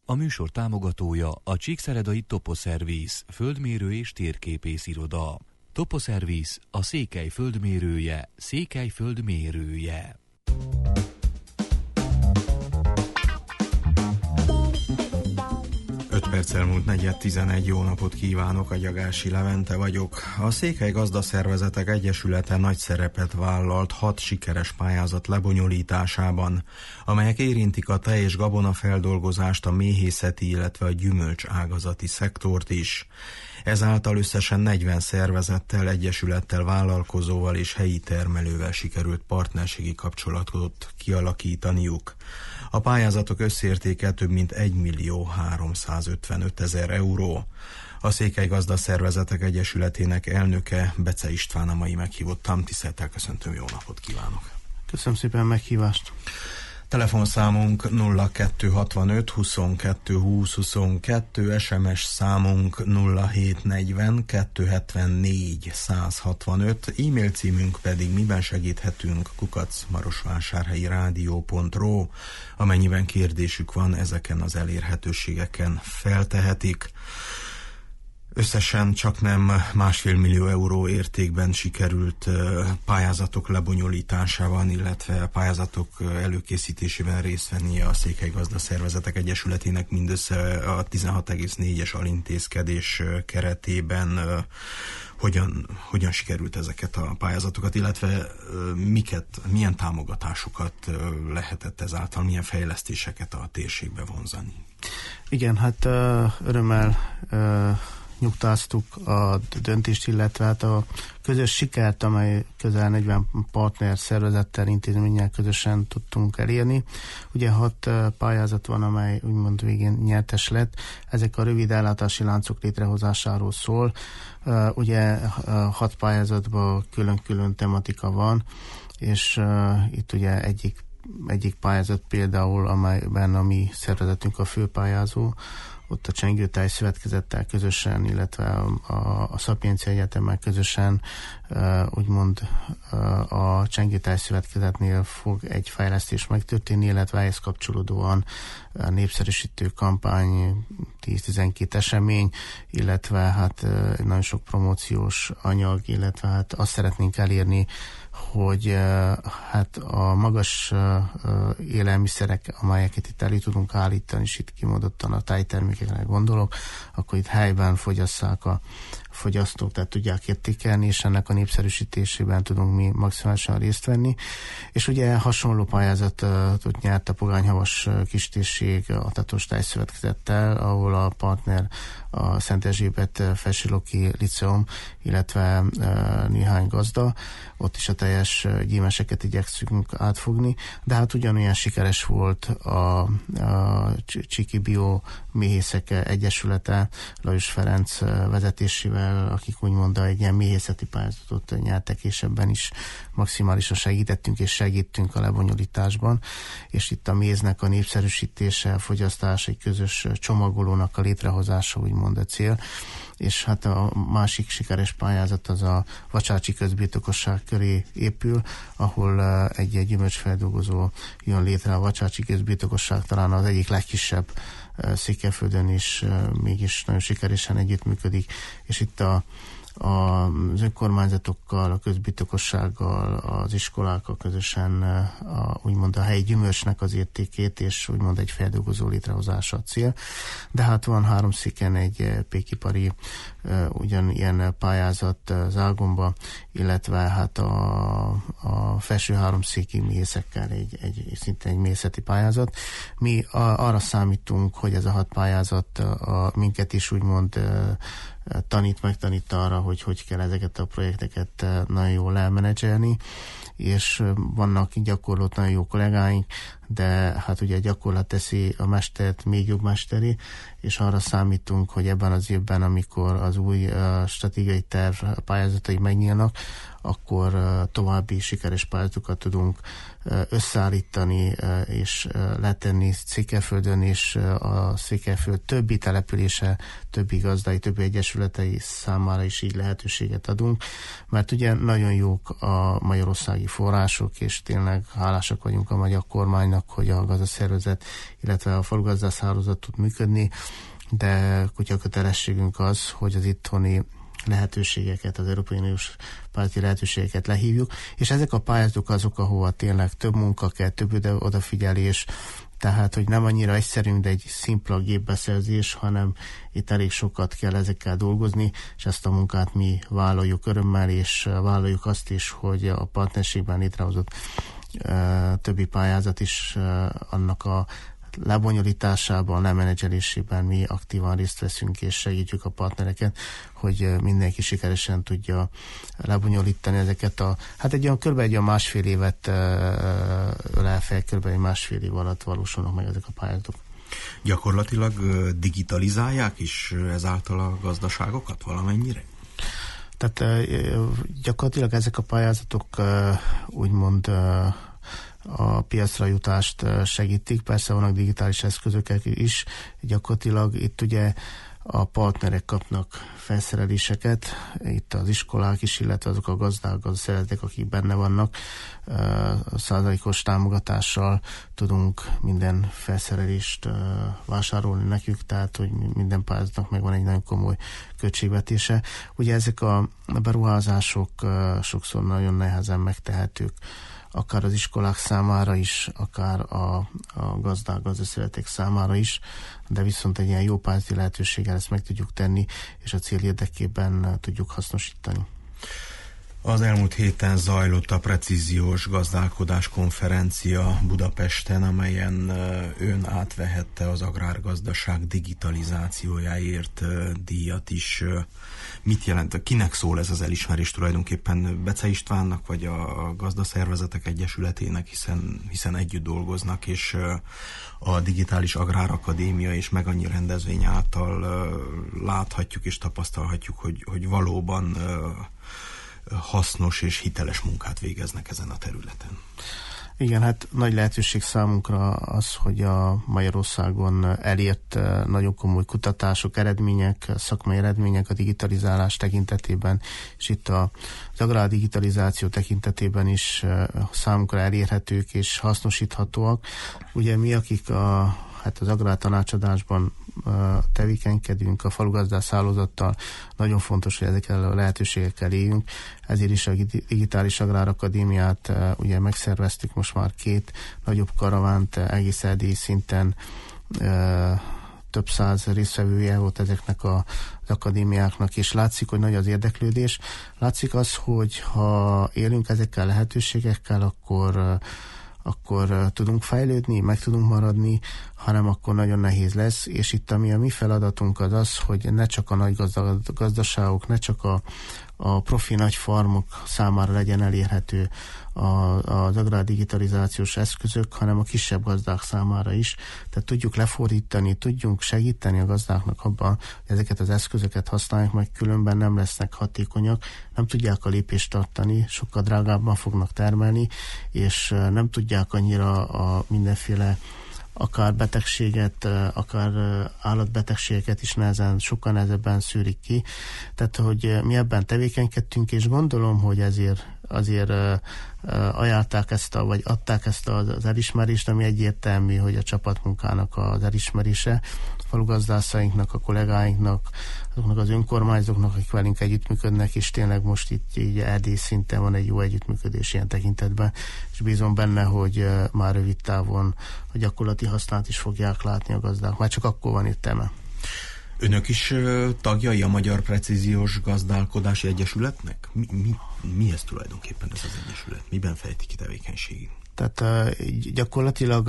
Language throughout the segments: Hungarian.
A műsor támogatója a Csíkszeredai Toposzerviz, földmérő és térképész iroda. Toposzerviz, a Székely földmérője, Székely földmérője. Perc elmúlt 4:11, jó napot kívánok, a Gyagási Levente vagyok. A Székely Gazdaszervezetek Egyesülete nagy szerepet vállalt 6 sikeres pályázat lebonyolításában, amelyek érintik a tej- és gabonafeldolgozást, a méhészeti, illetve a gyümölcs ágazati szektort is. Ezáltal összesen 40 szervezettel, egyesülettel, vállalkozóval és helyi termelővel sikerült partnerségi kapcsolatot kialakítaniuk. A pályázatok összértéke több mint 1.355.000 euró. A Székely Gazdaszervezetek Egyesületének elnöke, Bece István a mai meghívottam. Tisztelettel köszöntöm, jó napot kívánok! Köszönöm szépen a meghívást! Telefonszámunk 0265 22 20 22, SMS számunk 0740 274 165, e-mail címünk pedig miben segíthetünk @marosvásárhelyirádió.ru. Amennyiben kérdésük van, ezeken az elérhetőségeken feltehetik. Összesen csak nem 1,5 millió euró értékben sikerült pályázatok lebonyolításában, illetve pályázatok előkészítésében részt vennie a Székely Gazdaszervezetek Egyesületének mindössze a 16,4-es alintézkedés keretében. Hogyan sikerült ezeket a pályázatokat, illetve milyen támogatásokat lehetett ezáltal, milyen fejlesztéseket a térségbe vonzani? Igen, hát örömmel nyugtáztuk a döntést, illetve hát a közös sikert, amely közel 40 partner szervezettel, intézménnyel közösen tudtunk elérni. Ugye 6 pályázat van, amely úgymond végén nyertes lett. Ezek a rövid ellátási láncok létrehozásáról szól. Ugye 6 pályázatban külön-külön tematika van, és itt ugye egyik pályázat például, amelyben a mi szervezetünk a főpályázó, ott a Csengőtáj Szövetkezettel közösen, illetve a Szapiencia Egyetemmel közösen úgymond a Csengőtáj Szövetkezetnél fog egy fejlesztés megtörténni, illetve ehhez kapcsolódóan népszerűsítő kampány, 10-12 esemény, illetve hát nagyon sok promóciós anyag, illetve hát azt szeretnénk elérni, hogy hát a magas élelmiszerek, amelyeket itt elő tudunk állítani, és itt kimondottan a tájtermékekre gondolok, akkor itt helyben fogyasszák a fogyasztók, tehát tudják értékelni, és ennek a népszerűsítésében tudunk mi maximálisan részt venni. És ugye hasonló pályázatot nyert a Pogányhavas kistérség a Tatós Tájszövetkezettel, ahol a partner a Szent Erzsébet Felsőloki Liceum, illetve néhány gazda. Ott is a teljes gyímeseket igyekszünk átfogni, de hát ugyanolyan sikeres volt a Csiki Bio Méhészek Egyesülete Lajos Ferenc vezetésével, akik úgymond egy ilyen méhészeti pályázatot nyertek, és ebben is maximálisan segítettünk és segítünk a lebonyolításban, és itt a méznek a népszerűsítése, a fogyasztás, egy közös csomagolónak a létrehozása úgymond a cél, és hát a másik sikeres pályázat az a Vacsácsi közbirtokosság köré épül, ahol egy gyümölcsfeldolgozó jön létre. A Vacsácsi közbirtokosság talán az egyik legkisebb Székelyföldön is mégis nagyon sikeresen együttműködik, és itt az önkormányzatokkal, a közbirtokossággal, az iskolákkal közösen úgymond a helyi gyümölcsnek az értékét, és úgymond egy feldolgozó létrehozása a cél. De hát van Háromszéken egy pékipari ugyanilyen pályázat Zágomba, illetve hát a felső háromszéki méhészekkel szintén egy méhészeti pályázat. Mi arra számítunk, hogy ez a 6 pályázat minket is úgymond megtanít arra, hogy kell ezeket a projekteket nagyon jól elmenedzselni, és vannak gyakorlott nagyon jó kollégáink, de hát ugye a gyakorlat teszi a mestert még jobb mesteri, és arra számítunk, hogy ebben az évben, amikor az új stratégiai terv pályázatai megnyílnak, akkor további sikeres pályázatokat tudunk összeállítani és letenni Székelyföldön, és a Székelyföld többi települése, többi gazdái, többi egyesületei számára is így lehetőséget adunk, mert ugye nagyon jók a magyarországi források, és tényleg hálásak vagyunk a magyar kormánynak, kormánynak, hogy a gazdaszervezet, illetve a falugazdász hálózat tud működni, de kutya kötelességünk az, hogy az itthoni lehetőségeket, az Európai Uniós pályázati lehetőségeket lehívjuk, és ezek a pályázatok azok, ahova tényleg több munka kell, több odafigyelés, tehát, hogy nem annyira egyszerű, mint egy szimpla gépbeszerzés, hanem itt elég sokat kell ezekkel dolgozni, és ezt a munkát mi vállaljuk örömmel, és vállaljuk azt is, hogy a partnerségben létrehozott többi pályázat is annak a lebonyolításában, lemenedzselésében mi aktívan részt veszünk, és segítjük a partnereket, hogy mindenki sikeresen tudja lebonyolítani ezeket egy olyan másfél évet ölel fel, körülbelül másfél év alatt valósulnak meg ezek a pályázatok. Gyakorlatilag digitalizálják is ezáltal a gazdaságokat valamennyire? Tehát gyakorlatilag ezek a pályázatok úgymond a piacra jutást segítik, persze vannak digitális eszközök is, gyakorlatilag itt ugye a partnerek kapnak felszereléseket, itt az iskolák is, illetve azok a gazdák, az szeretek, akik benne vannak, százalékos támogatással tudunk minden felszerelést vásárolni nekük, tehát hogy minden pályázatnak megvan egy nagyon komoly költségvetése. Ugye ezek a beruházások sokszor nagyon nehezen megtehetők, akár az iskolák számára is, akár a gazdák, gazdaszervezetek számára is, de viszont egy ilyen jó pályázati lehetőséggel ezt meg tudjuk tenni, és a cél érdekében tudjuk hasznosítani. Az elmúlt héten zajlott a precíziós gazdálkodás konferencia Budapesten, amelyen ön átvehette az agrárgazdaság digitalizációjáért díjat is. Mit jelent? Kinek szól ez az elismerés tulajdonképpen? Bece Istvánnak, vagy a Gazdaszervezetek Egyesületének, hiszen együtt dolgoznak, és a Digitális Agrárakadémia és Megannyi rendezvény által láthatjuk és tapasztalhatjuk, hogy valóban hasznos és hiteles munkát végeznek ezen a területen. Igen, hát nagy lehetőség számunkra az, hogy a Magyarországon elért nagyon komoly kutatások, eredmények, szakmai eredmények a digitalizálás tekintetében, és itt az agrárdigitalizáció tekintetében is számunkra elérhetők és hasznosíthatóak. Ugye mi, akik az agrártanácsadásban tevékenykedünk, a falugazdász hálózattal, nagyon fontos, hogy ezekkel a lehetőségekkel éljünk, ezért is a Digitális Agrárakadémiát ugye megszerveztük most már 2 nagyobb karavánt, egész erdélyi szinten több száz résztvevője volt ezeknek az akadémiáknak, és látszik, hogy nagy az érdeklődés. Látszik az, hogy ha élünk ezekkel a lehetőségekkel, akkor tudunk fejlődni, meg tudunk maradni, hanem akkor nagyon nehéz lesz, és itt ami a mi feladatunk az, hogy ne csak a nagy gazdaságok, ne csak a profi nagy farmok számára legyen elérhető az agrárdigitalizációs eszközök, hanem a kisebb gazdák számára is. Tehát tudjuk lefordítani, tudjunk segíteni a gazdáknak abban, hogy ezeket az eszközöket használják, meg különben nem lesznek hatékonyak, nem tudják a lépést tartani, sokkal drágábban fognak termelni, és nem tudják annyira a mindenféle akár betegséget, akár állatbetegségeket is sokkal nehezebben szűrik ki. Tehát, hogy mi ebben tevékenykedtünk, és gondolom, hogy azért ajánlták vagy adták ezt az elismerést, ami egyértelmű, hogy a csapatmunkának az elismerése, a falugazdászainknak, a kollégáinknak, azoknak az önkormányzóknak, akik velünk együttműködnek, és tényleg most itt így erdélyi szinten van egy jó együttműködés ilyen tekintetben, és bízom benne, hogy már rövid távon a gyakorlati hasznát is fogják látni a gazdák. Már csak akkor van értelme. Önök is tagjai a Magyar Precíziós Gazdálkodási Egyesületnek? Mi ez tulajdonképpen ez az egyesület? Miben fejti ki tevékenységét? Tehát gyakorlatilag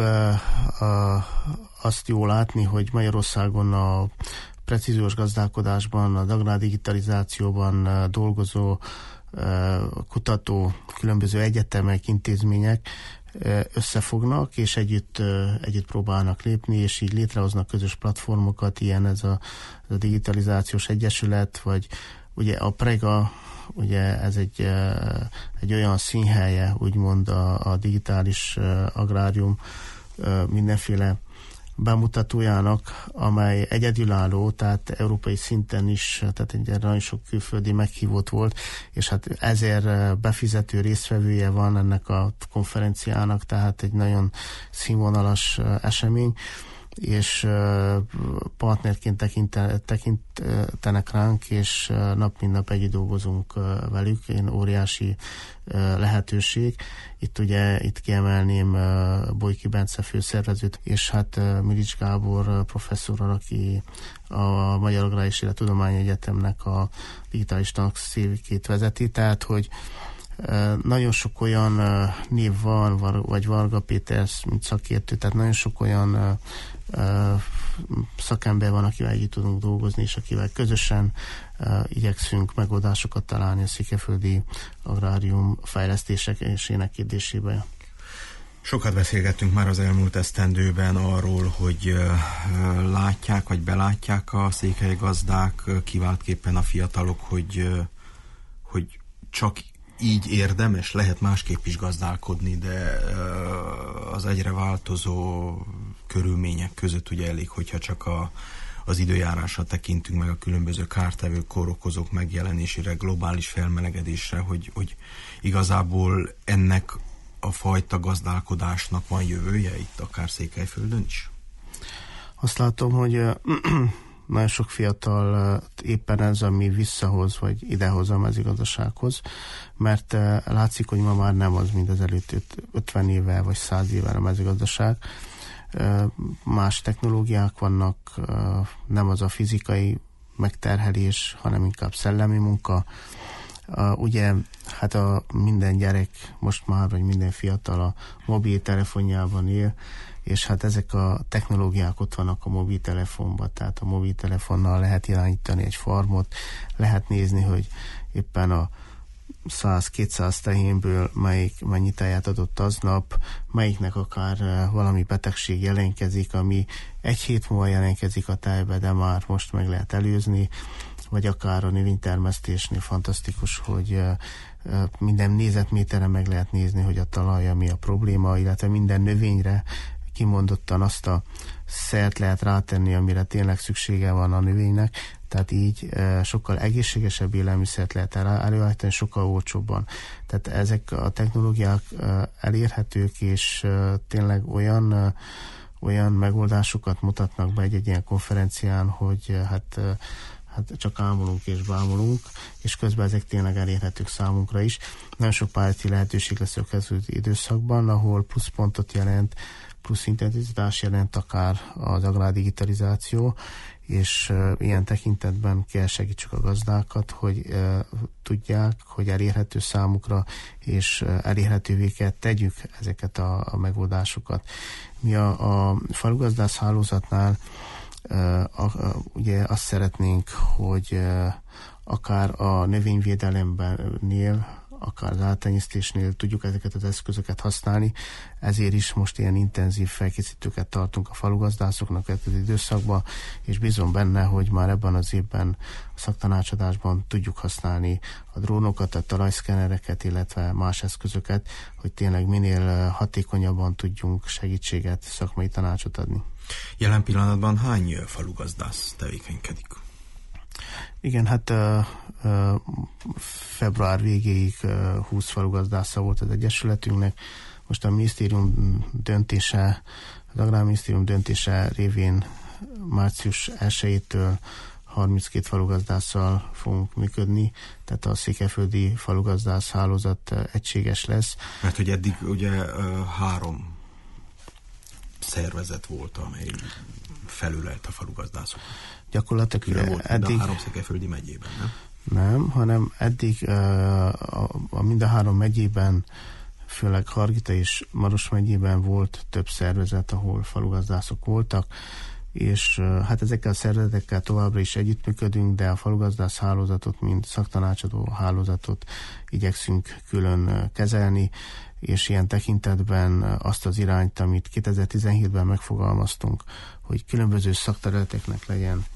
azt jó látni, hogy Magyarországon a precíziós gazdálkodásban, az agrárdigitalizációban dolgozó kutató, különböző egyetemek, intézmények összefognak, és együtt próbálnak lépni, és így létrehoznak közös platformokat, ilyen ez a digitalizációs egyesület, vagy ugye a Prega, ugye ez egy olyan színhelye, úgymond a digitális agrárium mindenféle bemutatójának, amely egyedülálló, tehát európai szinten is, tehát egy nagyon sok külföldi meghívott volt, és hát 1000 befizető résztvevője van ennek a konferenciának, tehát egy nagyon színvonalas esemény, és partnerként tekintenek ránk, és nap mint nap együtt dolgozunk velük. Én óriási lehetőség. Itt kiemelném Bojki Bence főszervezőt, és hát Milics Gábor professzorral, aki a Magyar Agrár és Élettudományi Egyetemnek a digitális tanszékét vezeti, tehát hogy nagyon sok olyan név van, vagy Varga Péter, mint szakértő, tehát nagyon sok olyan szakember van, akivel együtt tudunk dolgozni, és akivel közösen igyekszünk megoldásokat találni a székelyföldi agrárium fejlesztésének kérdésében. Sokat beszélgettünk már az elmúlt esztendőben arról, hogy látják, vagy belátják a székely gazdák, kiváltképpen a fiatalok, hogy csak így érdemes, lehet másképp is gazdálkodni, de az egyre változó körülmények között ugye elég, hogyha csak az időjárásra tekintünk, meg a különböző kártevő kórokozók megjelenésére, globális felmelegedésre, hogy igazából ennek a fajta gazdálkodásnak van jövője itt akár Székelyföldön is? Azt látom, hogy nagyon sok fiatal éppen ez, ami visszahoz, vagy idehoz a mezőgazdasághoz, mert látszik, hogy ma már nem az, mint az előtt 50 évvel, vagy 100 évvel a mezőgazdaság. Más technológiák vannak, nem az a fizikai megterhelés, hanem inkább szellemi munka. Ugye, hát minden gyerek most már, vagy minden fiatal a mobiltelefonjában él, és hát ezek a technológiák ott vannak a mobiltelefonban, tehát a mobiltelefonnal lehet irányítani egy farmot, lehet nézni, hogy éppen a 100-200 tehénből mennyi tejet adott aznap, melyiknek akár valami betegség jelentkezik, ami egy hét múlva jelentkezik a tejbe, de már most meg lehet előzni, vagy akár a növénytermesztésnél fantasztikus, hogy minden nézetméterre meg lehet nézni, hogy a talajja mi a probléma, illetve minden növényre kimondottan azt a szert lehet rátenni, amire tényleg szüksége van a növénynek, tehát így sokkal egészségesebb élelmiszert lehet előállítani, sokkal olcsóbban. Tehát ezek a technológiák elérhetők, és tényleg olyan megoldásokat mutatnak be egy ilyen konferencián, hogy hát csak ámulunk és bámulunk, és közben ezek tényleg elérhetők számunkra is. Nagyon sok pályázati lehetőség lesz a kezdő időszakban, ahol pluszpontot jelent, plusz intenzitás jelent akár az agrárdigitalizáció, és ilyen tekintetben kell segítsük a gazdákat, hogy tudják, hogy elérhető számukra, és elérhetővé kell tegyük ezeket a megoldásokat. Mi a falugazdász hálózatnál ugye azt szeretnénk, hogy akár a növényvédelemnél, akár az állattenyésztésnél tudjuk ezeket az eszközöket használni, ezért is most ilyen intenzív felkészítőket tartunk a falugazdászoknak az időszakban, és bízom benne, hogy már ebben az évben a szaktanácsadásban tudjuk használni a drónokat, a talajszkennereket, illetve más eszközöket, hogy tényleg minél hatékonyabban tudjunk segítséget, szakmai tanácsot adni. Jelen pillanatban hány falugazdász tevékenykedik? Igen, hát február végéig 20 falugazdásza volt az Egyesületünknek. Most a minisztérium döntése, az Agrárminisztérium döntése révén március 1-től 32 falugazdásszal fogunk működni, tehát a székelyföldi falugazdász hálózat egységes lesz. Mert hogy eddig ugye 3 szervezet volt, amely felülelt a falugazdászok. Gyakorlatilag eddig... a 3 székelyföldi megyében, nem? Nem, hanem eddig a mind a 3 megyében, főleg Hargita és Maros megyében volt több szervezet, ahol falugazdászok voltak, és hát ezekkel a szervezetekkel továbbra is együttműködünk, de a falugazdász hálózatot, mint szaktanácsadó hálózatot igyekszünk külön kezelni, és ilyen tekintetben azt az irányt, amit 2017-ben megfogalmaztunk, hogy különböző szakterületeknek legyen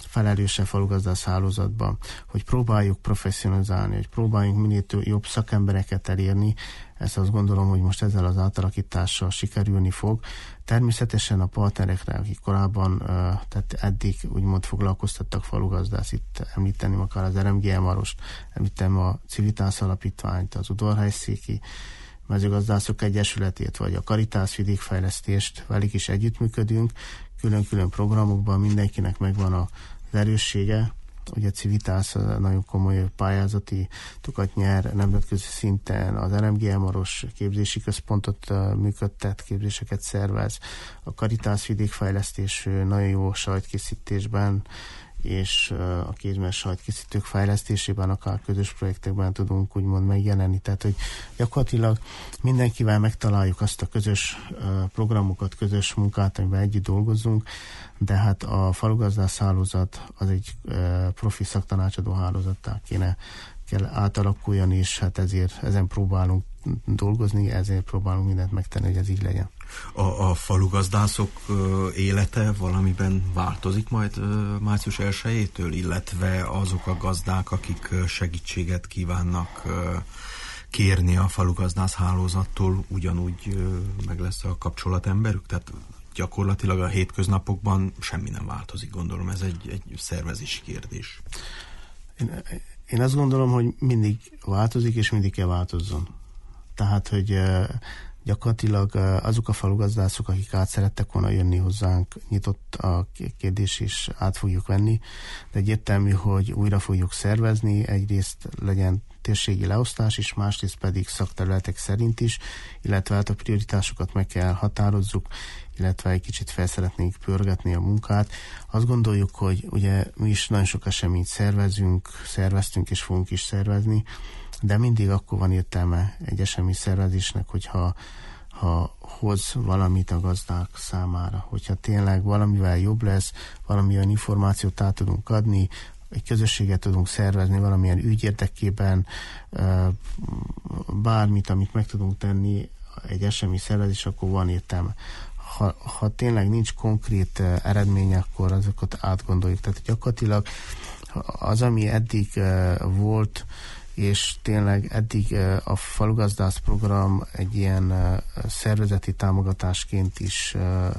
felelősebb falugazdász hálózatban, hogy próbáljuk professzionalizálni, hogy próbáljunk minél jobb szakembereket elérni. Ezt azt gondolom, hogy most ezzel az átalakítással sikerülni fog. Természetesen a partnerekre, akik korábban, tehát eddig úgymond foglalkoztattak falugazdász, itt említeném akár az RMGM-arost, említem a Civitas Alapítványt, az Udvarhelyszéki Mezőgazdászok Egyesületét, vagy a Caritas vidékfejlesztést, velük is együttműködünk, külön-külön programokban mindenkinek megvan az erőssége. Ugye a Civitas nagyon komoly pályázati tukat nyer nemzetközi szinten, az RMGM-aros képzési központot működtet, képzéseket szervez, a Caritas vidékfejlesztés nagyon jó sajtkészítésben, és a kézműves sajtkészítők fejlesztésében, akár közös projektekben tudunk úgymond megjelenni. Tehát, hogy gyakorlatilag mindenkivel megtaláljuk azt a közös programokat, közös munkát, amiben együtt dolgozunk, de hát a falugazdász hálózat az egy profi szaktanácsadó hálózattá kell átalakuljon, és hát ezért ezen próbálunk dolgozni, ezért próbálunk mindent megtenni, hogy ez így legyen. A falugazdászok élete valamiben változik majd március 1-től, illetve azok a gazdák, akik segítséget kívánnak kérni a falugazdász hálózattól, ugyanúgy meg lesz a kapcsolatemberük? Tehát gyakorlatilag a hétköznapokban semmi nem változik, gondolom, ez egy szervezési kérdés. Én azt gondolom, hogy mindig változik, és mindig kell változzon. Tehát, hogy gyakorlatilag azok a falugazdászok, akik át szerettek volna jönni hozzánk, nyitott a kérdés, és át fogjuk venni, de egyértelmű, hogy újra fogjuk szervezni, egyrészt legyen térségi leosztás is, másrészt pedig szakterületek szerint is, illetve hát a prioritásokat meg kell határozzuk, illetve egy kicsit fel szeretnénk pörgetni a munkát. Azt gondoljuk, hogy ugye mi is nagyon sok eseményt szerveztünk és fogunk is szervezni, de mindig akkor van értelme egy esemény szervezésnek, hogyha hoz valamit a gazdák számára, hogyha tényleg valamivel jobb lesz, valamilyen információt át tudunk adni, egy közösséget tudunk szervezni valamilyen ügy érdekében, bármit, amit meg tudunk tenni egy esemény szervezés, akkor van értelme. Ha tényleg nincs konkrét eredmény, akkor azokat átgondoljuk. Tehát gyakorlatilag az, ami eddig volt, és tényleg eddig a falugazdász program egy ilyen szervezeti támogatásként is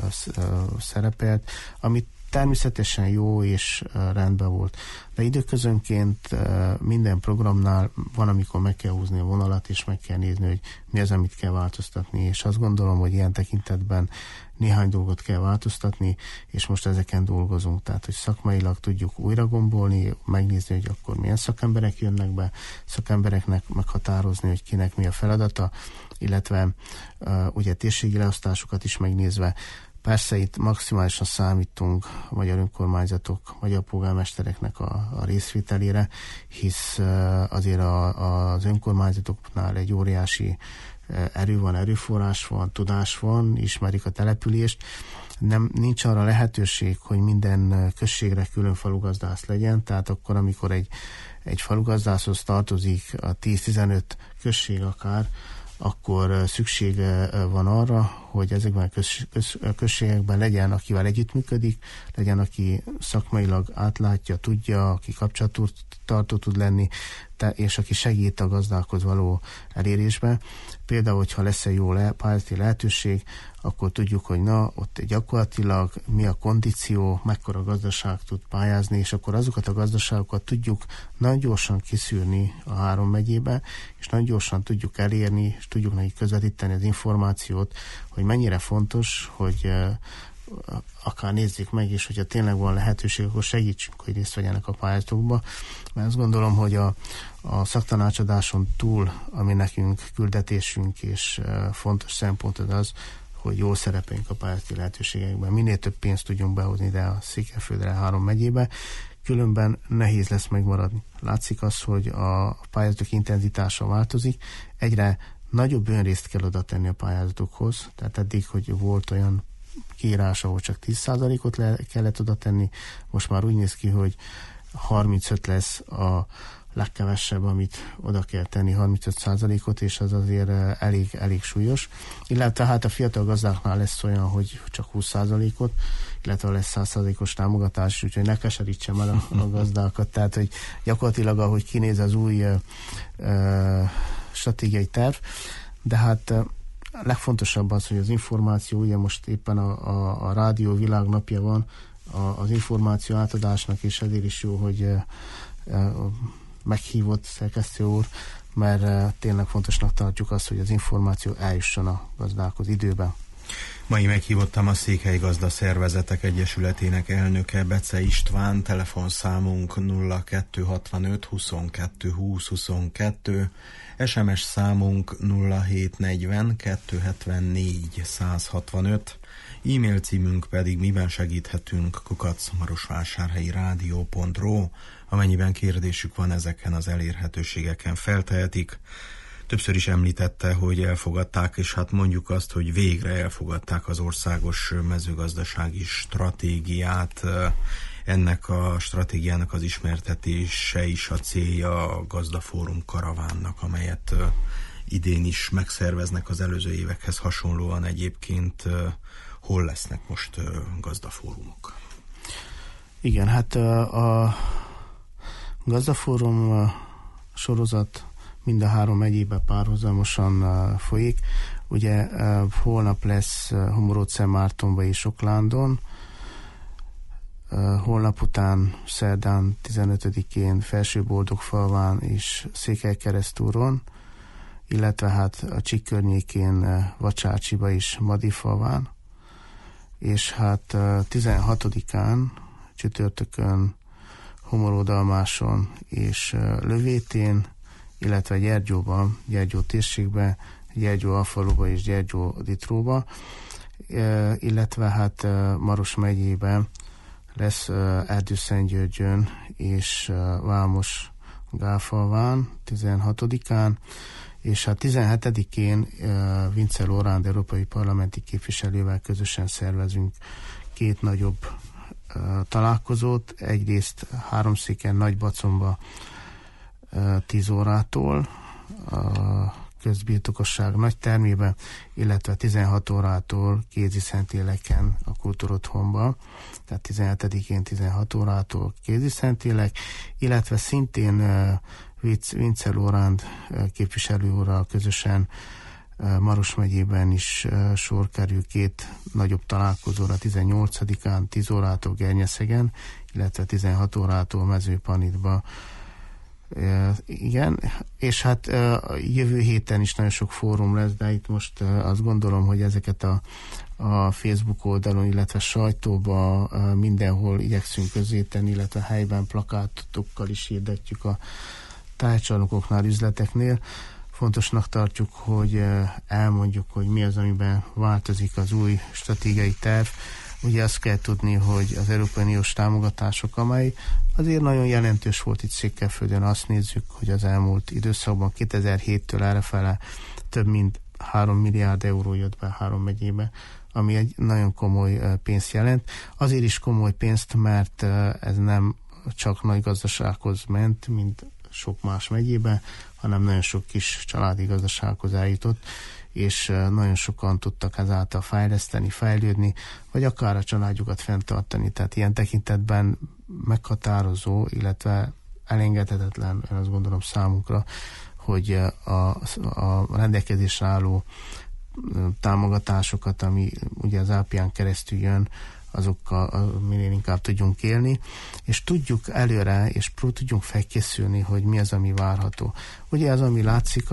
szerepelt, amit természetesen jó és rendben volt. De időközönként minden programnál van, amikor meg kell húzni a vonalat, és meg kell nézni, hogy mi az, amit kell változtatni. És azt gondolom, hogy ilyen tekintetben néhány dolgot kell változtatni, és most ezeken dolgozunk. Tehát, hogy szakmailag tudjuk újra gombolni, megnézni, hogy akkor milyen szakemberek jönnek be, szakembereknek meghatározni, hogy kinek mi a feladata, illetve ugye térségi leosztásokat is megnézve. Persze itt maximálisan számítunk a magyar önkormányzatok, magyar polgármestereknek a részvételére, hisz azért az önkormányzatoknál egy óriási erő van, erőforrás van, tudás van, ismerik a települést. Nincs arra lehetőség, hogy minden községre külön falugazdász legyen, tehát akkor, amikor egy falugazdászhoz tartozik a 10-15 község akár, akkor szüksége van arra, hogy ezekben a községekben legyen, akivel együttműködik, legyen, aki szakmailag átlátja, tudja, aki kapcsolattartó tud lenni, és aki segít a gazdákhoz való elérésbe. Például, hogyha lesz egy jó pályázati lehetőség, akkor tudjuk, hogy ott gyakorlatilag mi a kondíció, mekkora gazdaság tud pályázni, és akkor azokat a gazdaságokat tudjuk nagyon gyorsan kiszűrni a 3 megyébe, és nagyon gyorsan tudjuk elérni, és tudjuk nekik közvetíteni az információt, hogy mennyire fontos, hogy akár nézzék meg, és hogyha tényleg van lehetőség, akkor segítsünk, hogy részt vegyenek a pályázatokba. Mert azt gondolom, hogy a szaktanácsadáson túl, ami nekünk küldetésünk és fontos szempont az, hogy jól szerepeljünk a pályázati lehetőségekben. Minél több pénzt tudjunk behozni ide a Székelyföldre 3 megyébe, különben nehéz lesz megmaradni. Látszik az, hogy a pályázatok intenzitása változik, egyre nagyobb önrészt kell oda tenni a pályázatokhoz, tehát eddig, hogy volt olyan kiírás, ahol csak 10%-ot kellett oda tenni, most már úgy néz ki, hogy 35 lesz legkevesebb, amit oda kell tenni, 35%-ot, és az azért elég súlyos. Illetve hát a fiatal gazdáknál lesz olyan, hogy csak 20%-ot, illetve lesz 100%-os támogatás, úgyhogy ne keserítsem el a gazdákat. Tehát, hogy gyakorlatilag, ahogy kinéz az új stratégiai terv, de hát legfontosabb az, hogy az információ, ugye most éppen a rádió világnapja van, az információ átadásnak, és ezért is jó, hogy meghívott szerkesztő úr, mert tényleg fontosnak tartjuk azt, hogy az információ eljusson a gazdákhoz időben. Mai meghívottam a Székely Gazda Szervezetek Egyesületének elnöke, Bece István, telefonszámunk 0265 22 20 22, SMS számunk 0740 274 165, e-mail címünk pedig miben segíthetünk @marosvásárhelyi-rádió.ro. Amennyiben kérdésük van, ezeken az elérhetőségeken feltehetik. Többször is említette, hogy elfogadták, és hát mondjuk azt, hogy végre elfogadták az országos mezőgazdasági stratégiát. Ennek a stratégiának az ismertetése is a célja a Gazdafórum karavánnak, amelyet idén is megszerveznek az előző évekhez hasonlóan. Egyébként hol lesznek most gazdafórumok? Igen, hát a Gazdafórum sorozat mind a 3 megyében párhuzamosan folyik. Ugye holnap lesz Humoród-Szentmártonban és Oklándon, holnap után szerdán 15-én Felső-Boldogfalván és Székelykeresztúron, illetve hát a Csík környékén Vacsácsiba és Madifalván, és hát 16-án csütörtökön Humoród-Almáson és Lövétén, illetve Gyergyóban, Gyergyó térségben, Gyergyó-Alfaluba és Gyergyó-Ditróba, illetve hát Maros megyében lesz Erdőszentgyörgyön és Vámos-Gálfalván 16-án, és hát 17-én Vince Loránd európai parlamenti képviselővel közösen szervezünk 2 nagyobb találkozót. Egyrészt Háromszéken Nagybacomba 10 órától a közbirtokosság nagy termében, illetve 16 órától Kézi-Szentéleken a Kultúrotthonban, tehát 17-én 16 órától Kézi-Szentélek, illetve szintén Vince Loránd képviselő úrral közösen Maros megyében is sor kerül 2 nagyobb találkozóra, 18-án 10 órától Gernyeszegen, illetve 16 órától Mezőpanitba. Igen, és hát jövő héten is nagyon sok fórum lesz, de itt most azt gondolom, hogy ezeket a Facebook oldalon, illetve sajtóban mindenhol igyekszünk közzétenni, illetve helyben plakátokkal is hirdetjük a tájcsarnokoknál, üzleteknél. Fontosnak tartjuk, hogy elmondjuk, hogy mi az, amiben változik az új stratégiai terv. Ugye azt kell tudni, hogy az Európai Uniós támogatások, amely azért nagyon jelentős volt itt Székelyföldön, azt nézzük, hogy az elmúlt időszakban 2007-től errefele több mint 3 milliárd euró jött be 3 megyébe, ami egy nagyon komoly pénzt jelent. Azért is komoly pénzt, mert ez nem csak nagy gazdasághoz ment, mint sok más megyében, hanem nagyon sok kis családi gazdasághoz eljutott, és nagyon sokan tudtak ezáltal fejleszteni, fejlődni, vagy akár a családjukat fenntartani. Tehát ilyen tekintetben meghatározó, illetve elengedhetetlen, én azt gondolom számunkra, hogy a rendelkezésre álló támogatásokat, ami ugye az API-n keresztül jön, azokkal minél inkább tudjunk élni, és tudjuk előre, és tudjunk felkészülni, hogy mi az, ami várható. Ugye az, ami látszik,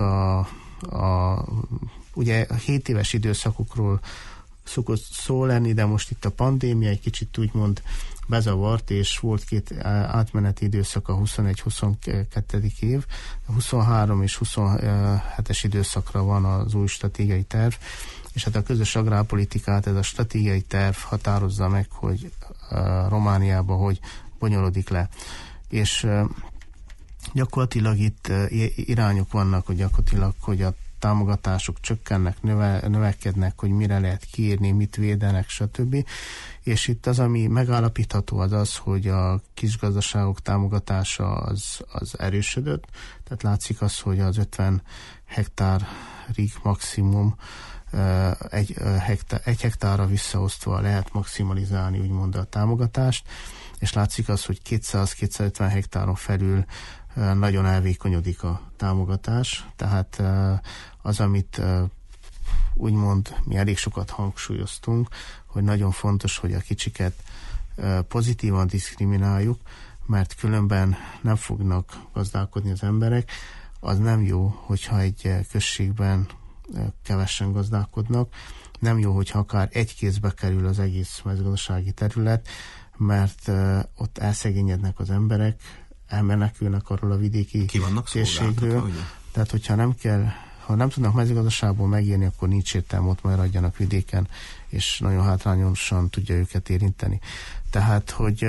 ugye a 7 éves időszakokról szokott szó lenni, de most itt a pandémia egy kicsit úgymond bezavart, és volt 2 átmeneti időszak, a 21-22. év, a 23 és 27-es időszakra van az új stratégiai terv, és hát a közös agrárpolitikát ez a stratégiai terv határozza meg, hogy Romániában hogy bonyolodik le. És gyakorlatilag itt irányok vannak, hogy gyakorlatilag, hogy a támogatások csökkennek, növekednek, hogy mire lehet kiírni, mit védenek, stb. És itt az, ami megállapítható, az, hogy a kisgazdaságok támogatása az erősödött, tehát látszik az, hogy az 50 hektárig maximum egy hektárra visszaosztva lehet maximalizálni úgymond a támogatást, és látszik az, hogy 200-250 hektáron felül nagyon elvékonyodik a támogatás, tehát az, amit úgymond mi elég sokat hangsúlyoztunk, hogy nagyon fontos, hogy a kicsiket pozitívan diszkrimináljuk, mert különben nem fognak gazdálkodni az emberek. Az nem jó, hogyha egy községben kevesen gazdálkodnak, nem jó, hogyha akár egy kézbe kerül az egész mezőgazdasági terület, mert ott elszegényednek az emberek, elmenekülnek arról a vidéki térségről. Tehát, hogyha ha nem tudnak mezőgazdaságból megélni, akkor nincs értelme, ott maradjanak vidéken, és nagyon hátrányosan tudja őket érinteni. Tehát, hogy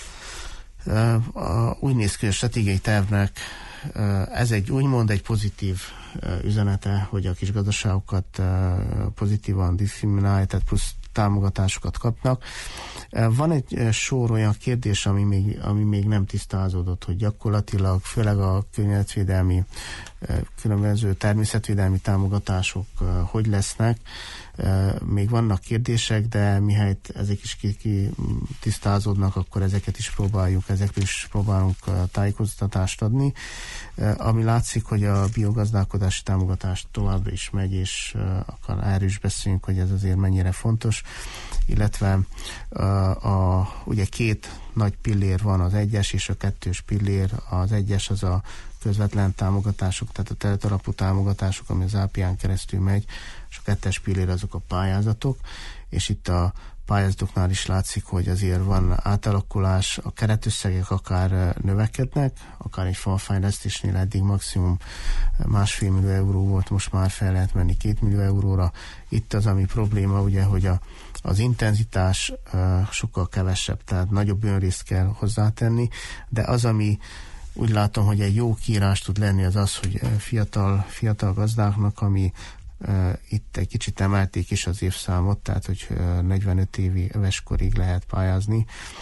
úgy néz ki a stratégiai tervnek, ez egy pozitív üzenete, hogy a kis gazdaságokat pozitívan diszkriminálja, tehát plusz támogatásokat kapnak. Van egy sor olyan kérdés, ami még nem tisztázódott, hogy gyakorlatilag főleg a környezetvédelmi, különböző természetvédelmi támogatások hogy lesznek. Még vannak kérdések, de mihelyt ezek is tisztázódnak, akkor ezekről is próbálunk tájékoztatást adni. Ami látszik, hogy a biogazdálkodási támogatás továbbra is megy, és akkor erről is beszélünk, hogy ez azért mennyire fontos, illetve ugye két nagy pillér van, az 1-es és a 2-es pillér. Az 1-es az a közvetlen támogatások, tehát a területalapú támogatások, ami az API-n keresztül megy, és a 2-es pillér azok a pályázatok, és itt a pályázatoknál is látszik, hogy azért van átalakulás, a keretösszegek akár növekednek, akár egy falfejlesztésnél eddig maximum 1,5 millió euró volt, most már fel lehet menni 2 millió euróra. Itt az, ami probléma, ugye, hogy az intenzitás sokkal kevesebb, tehát nagyobb önrészt kell hozzátenni, de az, ami úgy látom, hogy egy jó kiírás tud lenni, az, hogy fiatal gazdáknak, ami itt egy kicsit emelték is az évszámot, tehát hogy 45 éves korig lehet pályázni.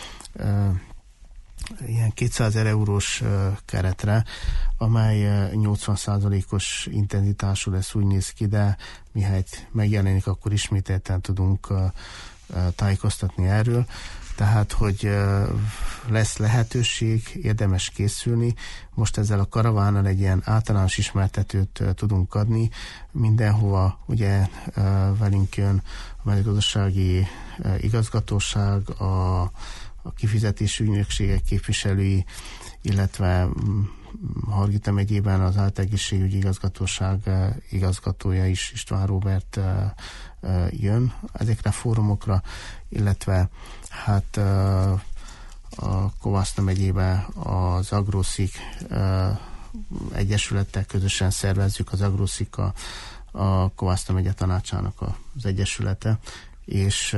Ilyen 200 000 eurós keretre, amely 80%-os intenzitású lesz, úgy néz ki, de mihelyt megjelenik, akkor ismételten tudunk tájékoztatni erről. Tehát, hogy lesz lehetőség, érdemes készülni. Most ezzel a karavánnal egy ilyen általános ismertetőt tudunk adni. Mindenhova ugye velünk jön a mezőgazdasági igazgatóság, a kifizetési ügynökségek képviselői, illetve Hargita megyében az általegészségügyi igazgatóság igazgatója is, István Róbert jön ezekre a fórumokra, illetve hát a Kovászna megyében az Agroszik egyesülettel közösen szervezzük, az Agroszik a Kovászna megye tanácsának az egyesülete, és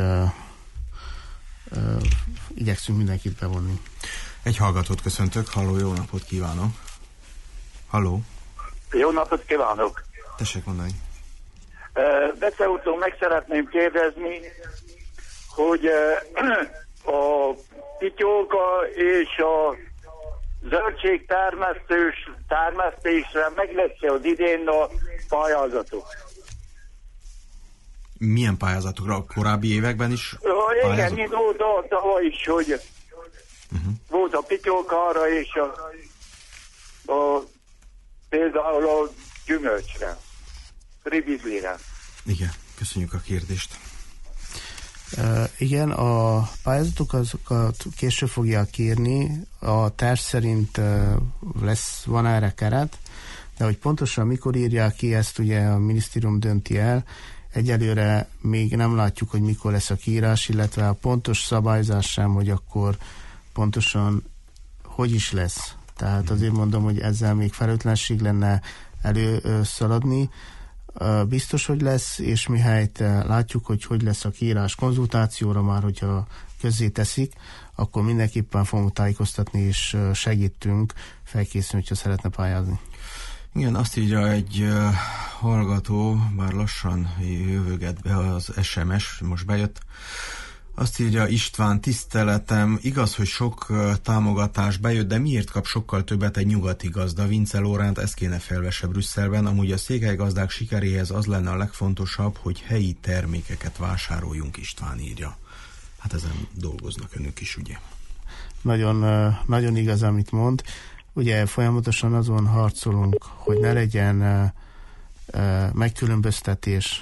igyekszünk mindenkit bevonni. Egy hallgatót köszöntök, halló, jó napot kívánok! Halló! Jó napot kívánok! Tessék mondani. Beszélúton meg szeretném kérdezni, hogy a pityóka és a zöldség termesztésre meg lesz az idén a pályázatok. Milyen pályázatokra? A korábbi években is? Igen, mint tavaly is, hogy volt a pityókára és például a gyümölcsre, ribizlire. Igen, köszönjük a kérdést. Igen, a pályázatokat később fogják kérni, a terv szerint van erre keret, de hogy pontosan mikor írják ki, ezt ugye a minisztérium dönti el. Egyelőre még nem látjuk, hogy mikor lesz a kiírás, illetve a pontos szabályzás sem, hogy akkor pontosan hogy is lesz. Tehát azért mondom, hogy ezzel még felelőtlenség lenne előszaladni. Biztos, hogy lesz, és mihelyt látjuk, hogy lesz a kiírás konzultációra már, hogyha közzé teszik, akkor mindenképpen fogunk tájékoztatni, és segítünk felkészülni, hogyha szeretne pályázni. Igen, azt írja egy hallgató, bár lassan jövöget be az SMS, most bejött. Azt írja István, tiszteletem, igaz, hogy sok támogatás bejött, de miért kap sokkal többet egy nyugati gazda? Vince Lóránt ezt kéne felvesse Brüsszelben, amúgy a székelygazdák sikeréhez az lenne a legfontosabb, hogy helyi termékeket vásároljunk, István írja. Hát ezen dolgoznak önök is, ugye? Nagyon igaz, amit mond. Ugye folyamatosan azon harcolunk, hogy ne legyen megkülönböztetés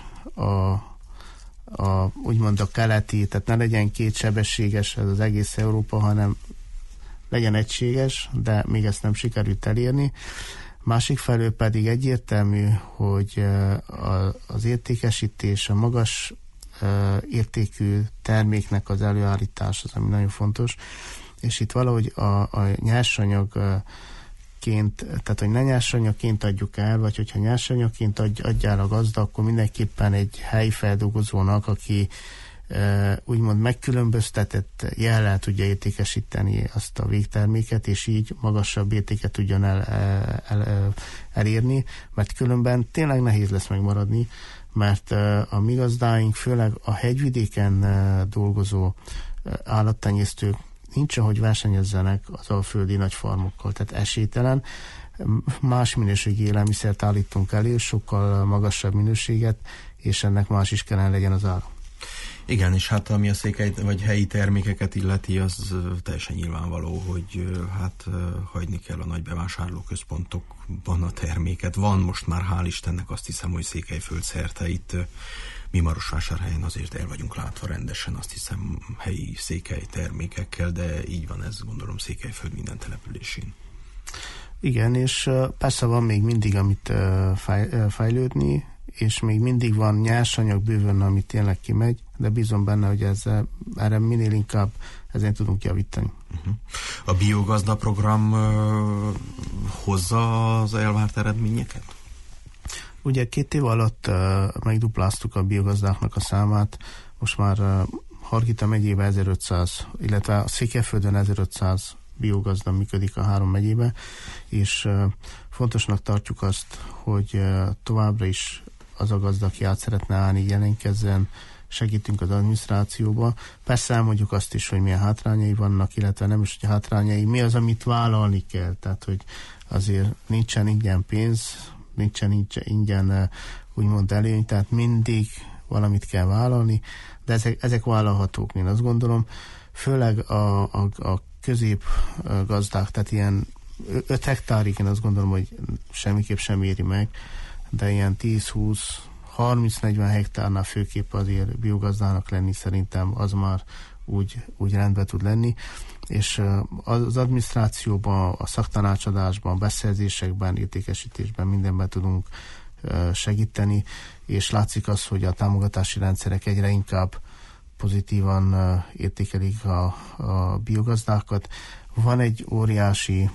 úgymond a keleti, tehát ne legyen kétsebességes ez az egész Európa, hanem legyen egységes, de még ezt nem sikerült elérni. Másik felől pedig egyértelmű, hogy az értékesítés, a magas értékű terméknek az előállítás az, ami nagyon fontos, és itt valahogy a nyersanyagként, tehát hogy ne nyersanyagként adjuk el, vagy hogyha nyersanyagként adjál a gazda, akkor mindenképpen egy helyi feldolgozónak, aki úgymond megkülönböztetett jellel tudja értékesíteni azt a végterméket, és így magasabb értéket tudjon elérni, mert különben tényleg nehéz lesz megmaradni, mert a mi gazdáink, főleg a hegyvidéken dolgozó állattenyésztők nincs, ahogy versenyezzenek az alföldi nagy farmokkal, tehát esélytelen. Más minőségi élelmiszert állítunk elő, sokkal magasabb minőséget, és ennek más is kellene legyen az ára. Igen, és hát ami a székely vagy helyi termékeket illeti, az teljesen nyilvánvaló, hogy hát hagyni kell a nagy bevásárlóközpontokban a terméket. Van most már, hál' Istennek, azt hiszem, hogy Székelyföld szerte itt mi Marosvásárhelyen azért el vagyunk látva rendesen, azt hiszem, helyi székely termékekkel, de így van ez, gondolom, Székelyföld minden településén. Igen, és persze van még mindig, amit fejlődni, és még mindig van nyersanyag bőven, ami tényleg kimegy, de bízom benne, hogy erre minél inkább ezen tudunk javítani. A biogazda program hozza az elvárt eredményeket? Ugye 2 év alatt megdupláztuk a biogazdáknak a számát, most már Hargita megyében 1500, illetve a Székelyföldön 1500 biogazda működik a 3 megyében, és fontosnak tartjuk azt, hogy továbbra is az a gazda, aki át szeretne állni, jelentkezzen, segítünk az adminisztrációba. Persze elmondjuk azt is, hogy milyen hátrányai vannak, illetve nem is, hogy hátrányai, mi az, amit vállalni kell. Tehát, hogy azért nincsen ingyen pénz, nincsen ingyen úgymond előny, tehát mindig valamit kell vállalni, de ezek vállalhatók, én azt gondolom. Főleg a közép gazdák, tehát ilyen 5 hektárig, én azt gondolom, hogy semmiképp sem éri meg, de ilyen 10-20-30-40 hektárnál főképp azért biogazdának lenni, szerintem az már úgy rendben tud lenni, és az adminisztrációban, a szaktanácsadásban, beszerzésekben, értékesítésben mindenben tudunk segíteni, és látszik az, hogy a támogatási rendszerek egyre inkább pozitívan értékelik a biogazdákat. Van egy óriási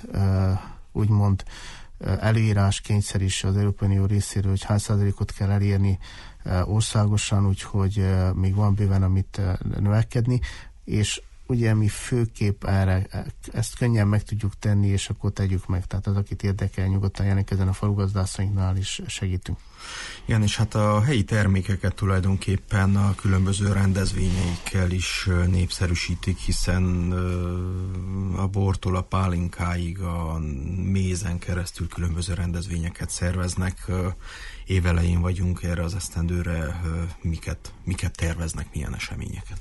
úgymond előírás, kényszer is az Európai Unió részéről, hogy hány százalékot kell elérni országosan, úgyhogy még van bőven amit növekedni, és ugye mi főképp erre ezt könnyen meg tudjuk tenni, és akkor tegyük meg. Tehát az, akit érdekel, nyugodtan jelentkezzen a falugazdászainknál is segítünk. Igen, és hát a helyi termékeket tulajdonképpen a különböző rendezvényeikkel is népszerűsítik, hiszen a bortól a pálinkáig, a mézen keresztül különböző rendezvényeket szerveznek. Évelején vagyunk, erre az esztendőre miket terveznek, milyen eseményeket?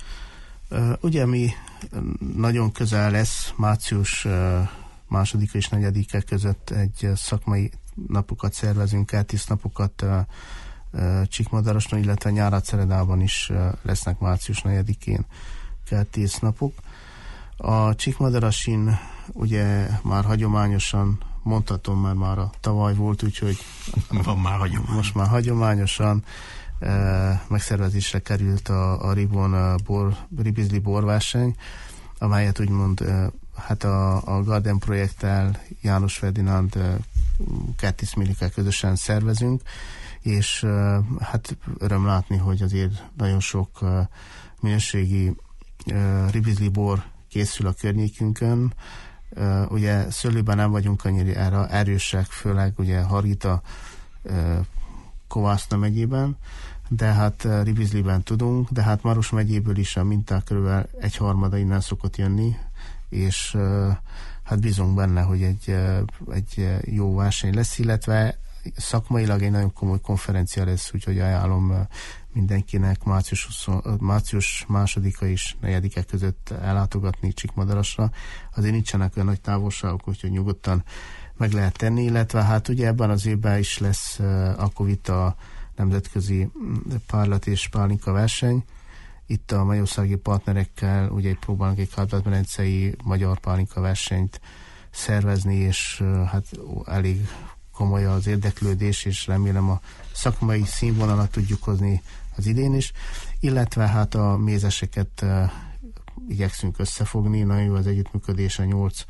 Ugye mi nagyon közel lesz, március 2. és 4. között egy szakmai napokat szervezünk, kertész napokat Csíkmadaroson, illetve Nyárádszeredában is lesznek március 4-én kertész napok. A Csíkmadarasin ugye már hagyományosan, mondhatom, mert már a tavaly volt, úgyhogy van már hagyomány. Most már hagyományosan megszervezésre került a Ribon ribizli borverseny, amelyet úgymond hát a Garden projekttel János Ferdinánd Kertész Milikkel közösen szervezünk, és hát öröm látni, hogy azért nagyon sok minőségi ribizli bor készül a környékünkön. Ugye szőlőben nem vagyunk annyira erősek, főleg ugye Hargita, Kovászna megyében, de hát Ribizliben tudunk, de hát Maros megyéből is a minták körülbelül 1/3 innen szokott jönni, és hát bízunk benne, hogy egy jó verseny lesz, illetve szakmailag egy nagyon komoly konferencia lesz, úgyhogy ajánlom mindenkinek március 2-a és 4-e között ellátogatni Csíkmadarasra. Azért nincsenek olyan nagy távolságok, úgyhogy nyugodtan meg lehet tenni, illetve hát ugye ebben az évben is lesz Akovita nemzetközi párlat és pálinka verseny. Itt a magyarországi partnerekkel ugye próbálunk egy Kárpát-medencei magyar pálinka versenyt szervezni, és hát elég komoly az érdeklődés, és remélem a szakmai színvonalat tudjuk hozni az idén is, illetve hát a mézeseket igyekszünk összefogni, nagyon jó az együttműködés a 8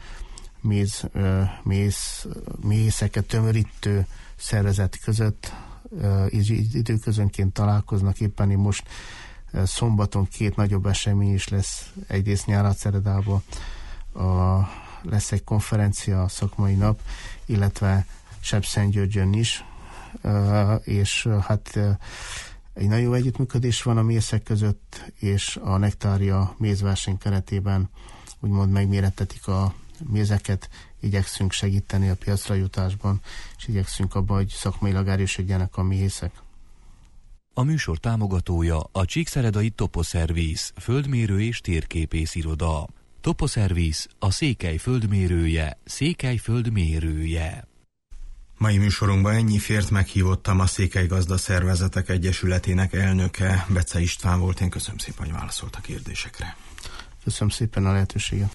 méhészeket tömörítő szervezet között, időközönként találkoznak, éppen most szombaton 2 nagyobb esemény is lesz, egyrészt Nyárádszeredában lesz egy konferencia, a szakmai nap, illetve Sepszentgyörgyön is, és hát egy nagyon jó együttműködés van a mészek között, és a Nektária mézverseny keretében úgymond megmérettetik a mézeket, igyekszünk segíteni a piacra jutásban, és igyekszünk abban, hogy szakmailag erősödjenek a méhészek. A műsor támogatója a Csíkszeredai Toposzerviz, földmérő és térképész iroda. Toposzerviz, a Székely földmérője, Székely földmérője. Mai műsorunkban ennyi fért, meghívottam a Székely Gazdaszervezetek Egyesületének elnöke, Bece István volt. Én köszönöm szépen, hogy válaszolt a kérdésekre. Köszönöm szépen a lehetőséget.